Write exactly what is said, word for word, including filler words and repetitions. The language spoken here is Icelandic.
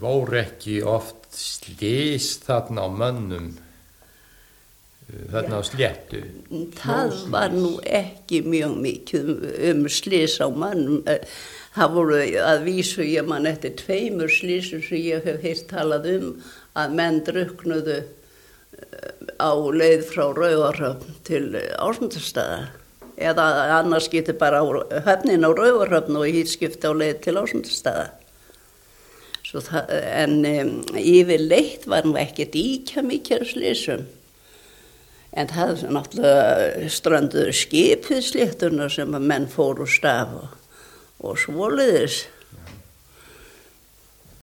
voru ekki oft slys þarna á mönnum, þarna á sléttu? Það var nú ekki mjög mikið um slys á mönnum. Það voru að vísu, ég man eftir tveimur slysum sem ég hef heyrt talað um, að menn drukknuðu á leið frá Raufarhöfn til Ásmundarstaða. Eða annars getur bara á höfnin á Raufarhöfn og hýtskipti á leið til Ásmundarstaða. Svo það, en um, yfirleitt var nú ekkert íkja mikið slysum. En það er náttúrulega strönduðu skip við sléttuna sem að menn fóru úr stað og, og svoleiðis.